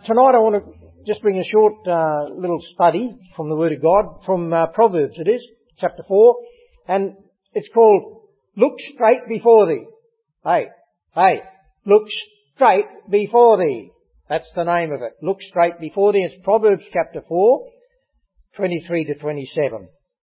Tonight I want to just bring a short little study from the Word of God, from Proverbs it is, chapter 4, and it's called Look Straight Before Thee. Hey, look straight before thee. That's the name of it. Look straight before thee. It's Proverbs chapter 4, 23 to 27.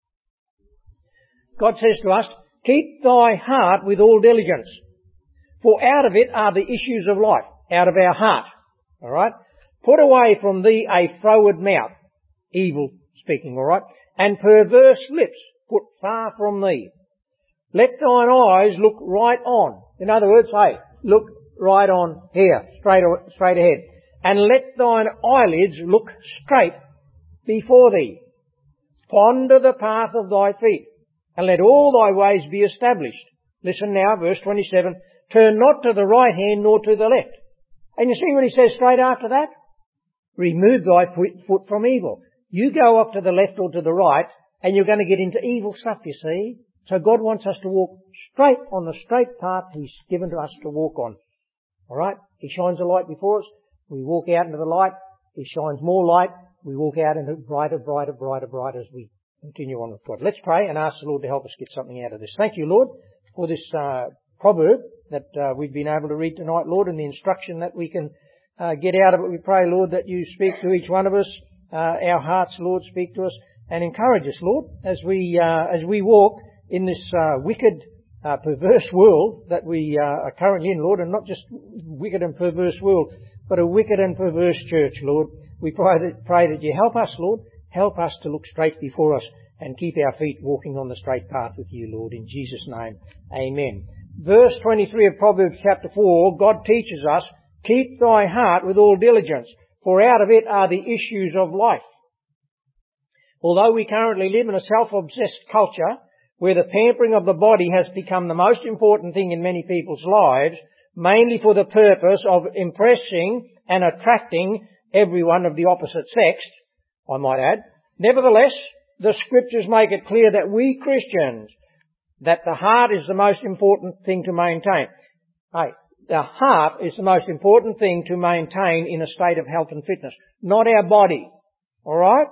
God says to us, keep thy heart with all diligence, for out of it are the issues of life, out of our heart. Alright? Put away from thee a froward mouth, evil speaking, alright, and perverse lips put far from thee. Let thine eyes look right on. In other words, hey, look right on here, straight ahead. And let thine eyelids look straight before thee. Ponder the path of thy feet, and let all thy ways be established. Listen now, verse 27. Turn not to the right hand nor to the left. And you see what he says straight after that? Remove thy foot from evil. You go up to the left or to the right, and you're going to get into evil stuff, you see. So God wants us to walk straight on the straight path He's given to us to walk on. Alright? He shines a light before us. We walk out into the light. He shines more light. We walk out into brighter as we continue on with God. Let's pray and ask the Lord to help us get something out of this. Thank you, Lord, for this proverb that we've been able to read tonight, Lord, and the instruction that we can get out of it. We pray, Lord, that you speak to each one of us, our hearts, Lord, speak to us and encourage us, Lord, as we walk in this wicked, perverse world that we are currently in, Lord, and not just wicked and perverse world, but a wicked and perverse church, Lord. We pray that you help us, Lord. Help us to look straight before us and keep our feet walking on the straight path with you, Lord, in Jesus' name. Amen. Verse 23 of Proverbs chapter 4, God teaches us, keep thy heart with all diligence, for out of it are the issues of life. Although we currently live in a self-obsessed culture where the pampering of the body has become the most important thing in many people's lives, mainly for the purpose of impressing and attracting everyone of the opposite sex, I might add, nevertheless, the Scriptures make it clear that we Christians, that the heart is the most important thing to maintain. Hey, the heart is the most important thing to maintain in a state of health and fitness, not our body. Alright?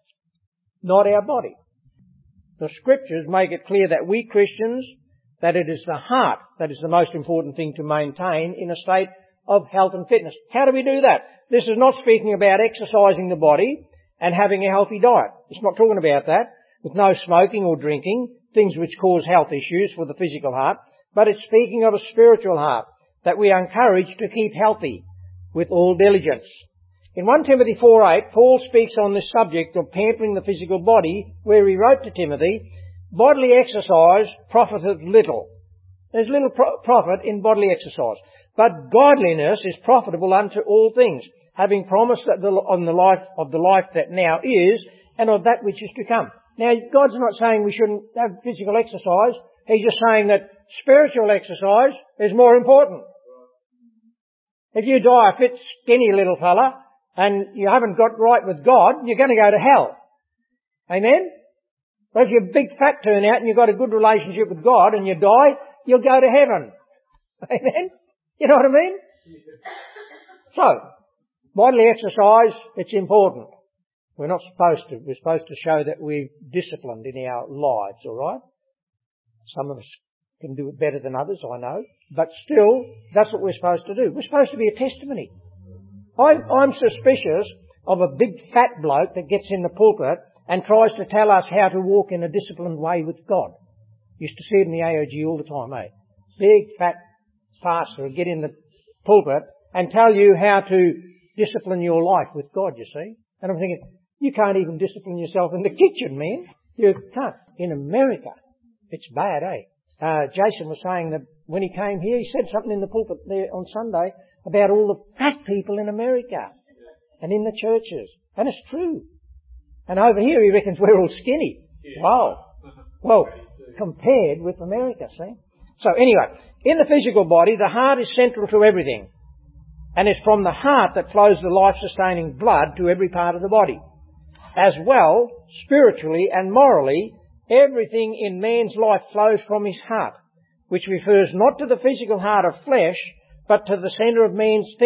Not our body. The Scriptures make it clear that we Christians, that it is the heart that is the most important thing to maintain in a state of health and fitness. How do we do that? This is not speaking about exercising the body and having a healthy diet. It's not talking about that, with no smoking or drinking, things which cause health issues for the physical heart, but it's speaking of a spiritual heart that we are encouraged to keep healthy with all diligence. In 1 Timothy 4:8, Paul speaks on this subject of pampering the physical body, where he wrote to Timothy, bodily exercise profiteth little. There's little profit in bodily exercise. But godliness is profitable unto all things, having promised that on the life that now is, and of that which is to come. Now, God's not saying we shouldn't have physical exercise. He's just saying that spiritual exercise is more important. If you die a fit, skinny little fella, and you haven't got right with God, you're going to go to hell. Amen? But if you're a big fat turnout and you've got a good relationship with God and you die, you'll go to heaven. Amen? You know what I mean? So, bodily exercise, it's important. We're supposed to show that we're disciplined in our lives, alright? Some of us can do it better than others, I know. But still, that's what we're supposed to do. We're supposed to be a testimony. I'm suspicious of a big fat bloke that gets in the pulpit and tries to tell us how to walk in a disciplined way with God. Used to see it in the AOG all the time, eh? Big fat pastor will get in the pulpit and tell you how to discipline your life with God, you see. And I'm thinking, you can't even discipline yourself in the kitchen, man. You can't. In America, it's bad, eh? Jason was saying that when he came here, he said something in the pulpit there on Sunday about all the fat people in America and in the churches. And it's true. And over here he reckons we're all skinny. Wow. Well, compared with America, see? So anyway, in the physical body, the heart is central to everything. And it's from the heart that flows the life-sustaining blood to every part of the body. As well, spiritually and morally, everything in man's life flows from his heart, which refers not to the physical heart of flesh, but to the centre of man's thinking,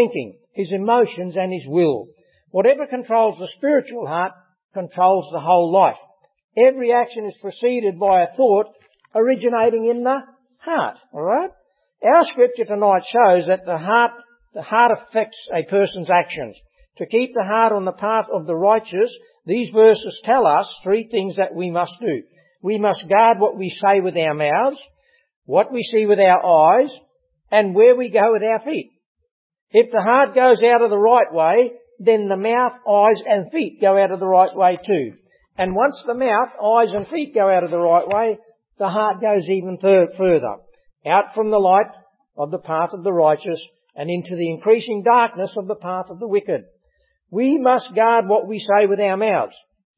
his emotions and his will. Whatever controls the spiritual heart controls the whole life. Every action is preceded by a thought originating in the heart. Alright? Our scripture tonight shows that the heart affects a person's actions. To keep the heart on the path of the righteous, these verses tell us three things that we must do. We must guard what we say with our mouths, what we see with our eyes, and where we go with our feet. If the heart goes out of the right way, then the mouth, eyes and feet go out of the right way too. And once the mouth, eyes and feet go out of the right way, the heart goes even further, out from the light of the path of the righteous and into the increasing darkness of the path of the wicked. We must guard what we say with our mouths.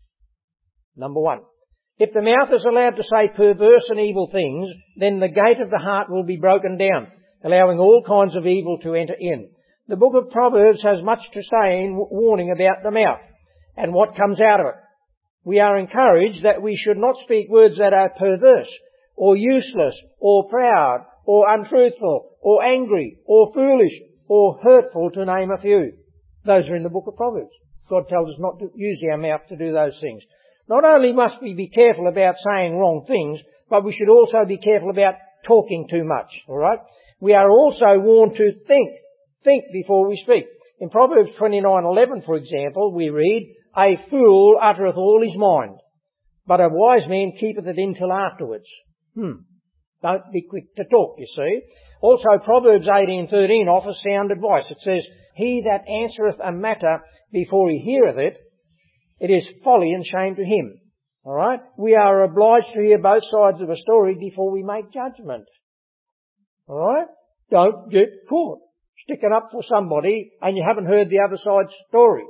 Number one. If the mouth is allowed to say perverse and evil things, then the gate of the heart will be broken down, allowing all kinds of evil to enter in. The book of Proverbs has much to say in warning about the mouth and what comes out of it. We are encouraged that we should not speak words that are perverse or useless or proud or untruthful or angry or foolish or hurtful, to name a few. Those are in the book of Proverbs. God tells us not to use our mouth to do those things. Not only must we be careful about saying wrong things, but we should also be careful about talking too much. Alright? We are also warned to think before we speak. In Proverbs 29:11, for example, we read, "A fool uttereth all his mind, but a wise man keepeth it in till afterwards." Don't be quick to talk, you see. Also, Proverbs 18:13 offers sound advice. It says, "He that answereth a matter before he heareth it, it is folly and shame to him." Alright? We are obliged to hear both sides of a story before we make judgment. Alright? Don't get caught sticking up for somebody and you haven't heard the other side's story.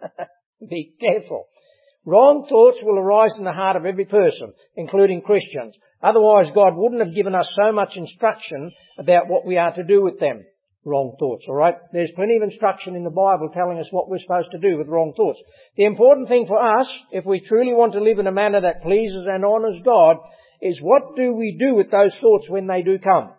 Be careful. Wrong thoughts will arise in the heart of every person, including Christians. Otherwise, God wouldn't have given us so much instruction about what we are to do with them. Wrong thoughts, alright? There's plenty of instruction in the Bible telling us what we're supposed to do with wrong thoughts. The important thing for us, if we truly want to live in a manner that pleases and honours God, is what do we do with those thoughts when they do come?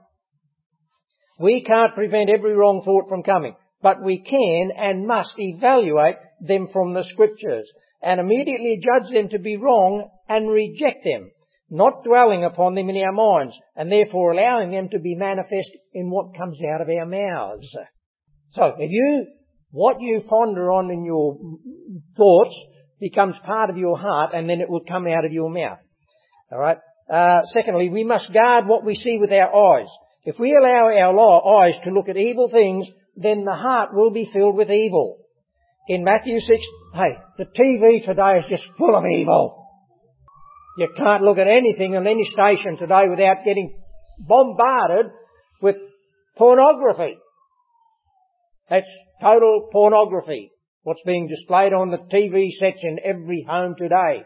We can't prevent every wrong thought from coming, but we can and must evaluate them from the Scriptures and immediately judge them to be wrong and reject them, not dwelling upon them in our minds and therefore allowing them to be manifest in what comes out of our mouths. So what you ponder on in your thoughts becomes part of your heart and then it will come out of your mouth. Alright? Secondly, we must guard what we see with our eyes. If we allow our eyes to look at evil things, then the heart will be filled with evil. In Matthew 6, the TV today is just full of evil. You can't look at anything on any station today without getting bombarded with pornography. That's total pornography. What's being displayed on the TV sets in every home today.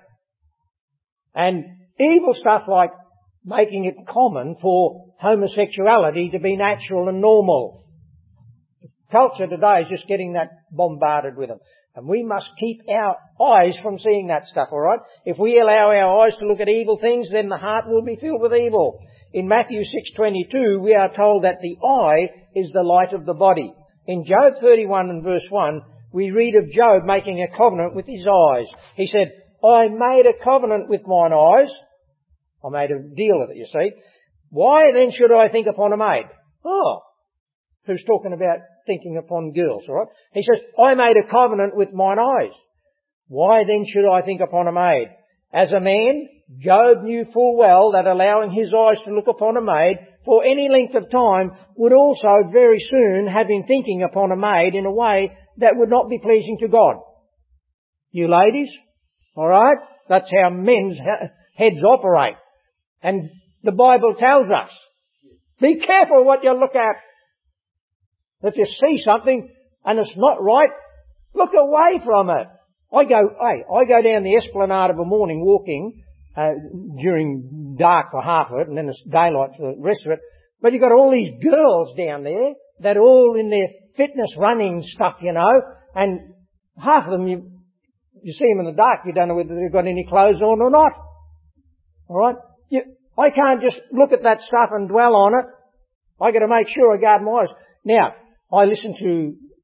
And evil stuff like making it common for homosexuality to be natural and normal. The culture today is just getting that bombarded with them. And we must keep our eyes from seeing that stuff, alright? If we allow our eyes to look at evil things, then the heart will be filled with evil. In Matthew 6:22, we are told that the eye is the light of the body. In Job 31 and verse 1, we read of Job making a covenant with his eyes. He said, "I made a covenant with mine eyes." I made a deal with it, you see. "Why then should I think upon a maid?" Oh, who's talking about thinking upon girls, alright? He says, "I made a covenant with mine eyes. Why then should I think upon a maid?" As a man, Job knew full well that allowing his eyes to look upon a maid for any length of time would also very soon have him thinking upon a maid in a way that would not be pleasing to God. You ladies, alright? That's how men's heads operate. And the Bible tells us, be careful what you look at. If you see something and it's not right, look away from it. I go down the esplanade of a morning walking during dark for half of it, and then it's daylight for the rest of it. But you've got all these girls down there that are all in their fitness running stuff, you know, and half of them you see them in the dark, you don't know whether they've got any clothes on or not. All right, I can't just look at that stuff and dwell on it. I got to make sure I guard my eyes. Now, I listen to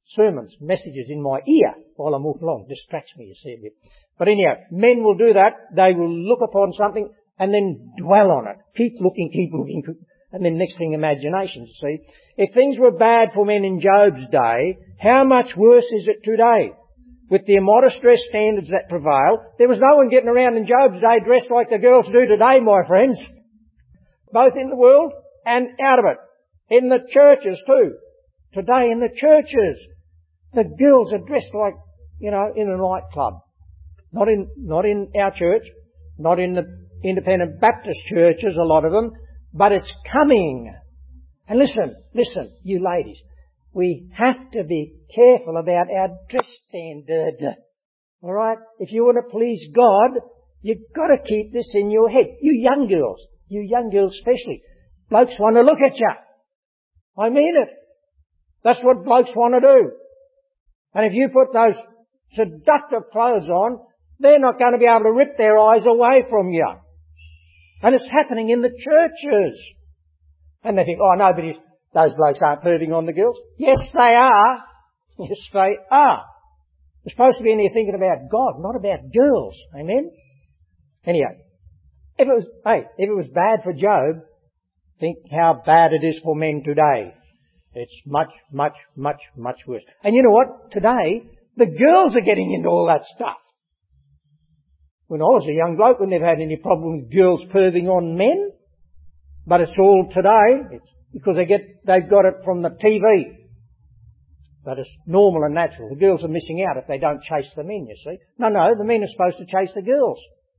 sermons, messages in my ear while I'm walking along. Distracts me, you see, a bit. But anyhow, men will do that. They will look upon something and then dwell on it. Keep looking, and then next thing, imagination, you see. If things were bad for men in Job's day, how much worse is it today? With the immodest dress standards that prevail, there was no one getting around in Job's day dressed like the girls do today, my friends. Both in the world and out of it. In the churches too. Today in the churches, the girls are dressed like, in a nightclub. Not in our church, not in the independent Baptist churches, a lot of them, but it's coming. And listen, you ladies, we have to be careful about our dress standard. Alright? If you want to please God, you've got to keep this in your head. You young girls especially. Blokes want to look at you. I mean it. That's what blokes want to do. And if you put those seductive clothes on, they're not going to be able to rip their eyes away from you. And it's happening in the churches. And they think, those blokes aren't perving on the girls. Yes, they are. Yes, they are. We're supposed to be in here thinking about God, not about girls. Amen? Anyhow, if it was bad for Job, think how bad it is for men today. It's much, much, much, much worse. And you know what? Today, the girls are getting into all that stuff. When I was a young bloke, we never had any problem with girls perving on men. But it's all today. It's because they've got it from the TV. But it's normal and natural. The girls are missing out if they don't chase the men, you see. No, the men are supposed to chase the girls.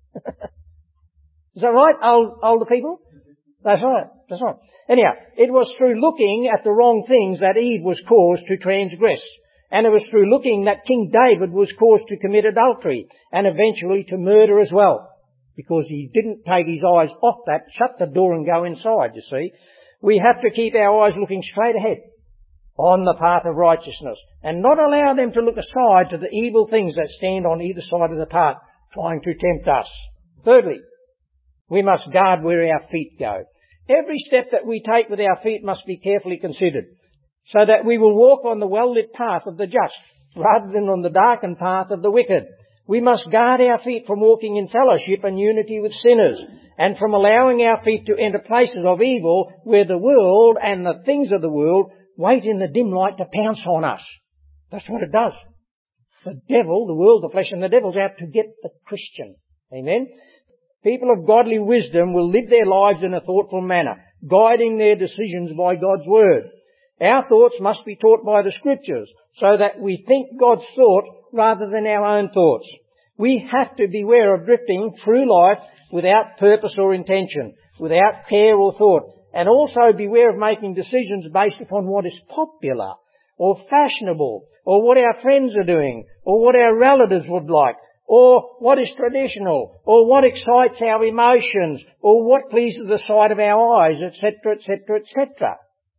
Is that right, older people? That's right. Anyhow, it was through looking at the wrong things that Eve was caused to transgress. And it was through looking that King David was caused to commit adultery and eventually to murder as well. Because he didn't take his eyes off that, shut the door and go inside, you see. We have to keep our eyes looking straight ahead on the path of righteousness and not allow them to look aside to the evil things that stand on either side of the path trying to tempt us. Thirdly, we must guard where our feet go. Every step that we take with our feet must be carefully considered so that we will walk on the well-lit path of the just rather than on the darkened path of the wicked. We must guard our feet from walking in fellowship and unity with sinners and from allowing our feet to enter places of evil where the world and the things of the world wait in the dim light to pounce on us. That's what it does. The devil, the world, the flesh and the devil's out to get the Christian. Amen? People of godly wisdom will live their lives in a thoughtful manner, guiding their decisions by God's Word. Our thoughts must be taught by the Scriptures so that we think God's thought rather than our own thoughts. We have to beware of drifting through life without purpose or intention, without care or thought, and also beware of making decisions based upon what is popular or fashionable or what our friends are doing or what our relatives would like or what is traditional or what excites our emotions or what pleases the sight of our eyes, etc., etc., etc.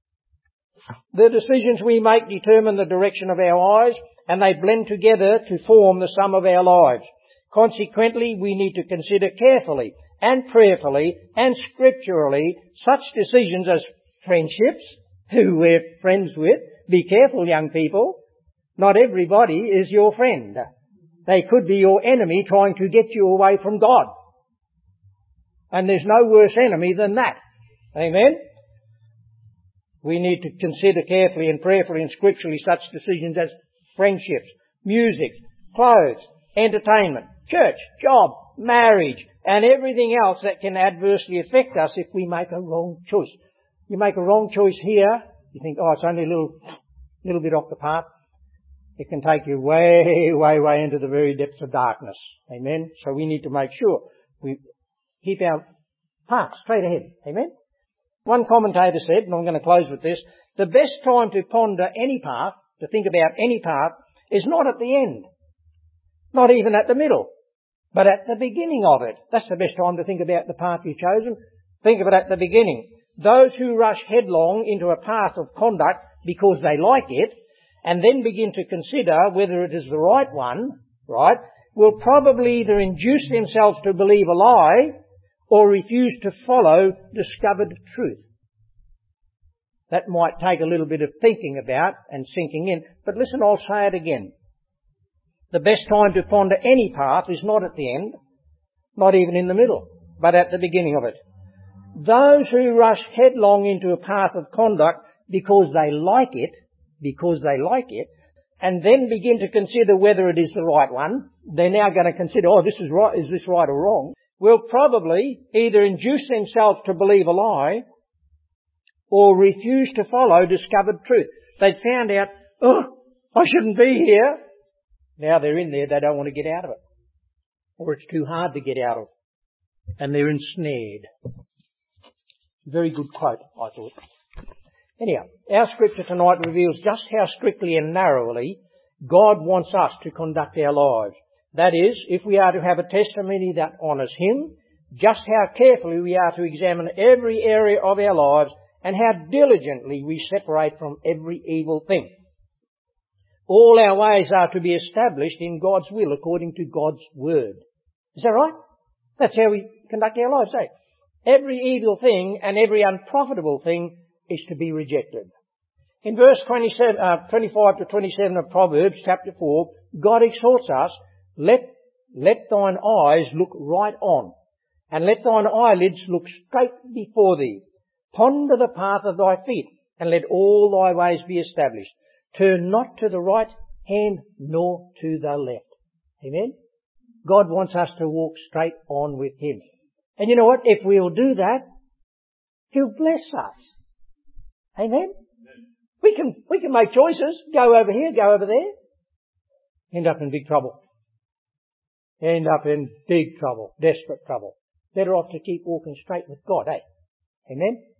The decisions we make determine the direction of our eyes, and they blend together to form the sum of our lives. Consequently, we need to consider carefully and prayerfully and scripturally such decisions as friendships, who we're friends with. Be careful, young people. Not everybody is your friend. They could be your enemy trying to get you away from God. And there's no worse enemy than that. Amen? We need to consider carefully and prayerfully and scripturally such decisions as friendships, music, clothes, entertainment, church, job, marriage, and everything else that can adversely affect us if we make a wrong choice. You make a wrong choice here, you think, it's only a little bit off the path. It can take you way, way, way into the very depths of darkness. Amen? So we need to make sure we keep our path straight ahead. Amen? One commentator said, and I'm going to close with this, the best time to ponder any path, to think about any path, is not at the end. Not even at the middle. But at the beginning of it. That's the best time to think about the path you've chosen. Think of it at the beginning. Those who rush headlong into a path of conduct because they like it, and then begin to consider whether it is the right one, right, will probably either induce themselves to believe a lie or refuse to follow discovered truth. That might take a little bit of thinking about and sinking in. But listen, I'll say it again. The best time to ponder any path is not at the end, not even in the middle, but at the beginning of it. Those who rush headlong into a path of conduct because they like it, and then begin to consider whether it is the right one, they're now going to consider, this is right, is this right or wrong, will probably either induce themselves to believe a lie or refuse to follow discovered truth. They'd found out, I shouldn't be here. Now they're in there, they don't want to get out of it. Or it's too hard to get out of. And they're ensnared. Very good quote, I thought. Anyhow, our scripture tonight reveals just how strictly and narrowly God wants us to conduct our lives. That is, if we are to have a testimony that honours Him, just how carefully we are to examine every area of our lives and how diligently we separate from every evil thing. All our ways are to be established in God's will according to God's word. Is that right? That's how we conduct our lives, eh? Every evil thing and every unprofitable thing is to be rejected. In verse 25 to 27 of Proverbs chapter 4, God exhorts us, let thine eyes look right on, and let thine eyelids look straight before thee. Ponder the path of thy feet, and let all thy ways be established. Turn not to the right hand, nor to the left. Amen? God wants us to walk straight on with Him. And you know what? If we'll do that, He'll bless us. Amen? We can make choices. Go over here, go over there. End up in big trouble. End up in big trouble. Desperate trouble. Better off to keep walking straight with God, eh? Amen?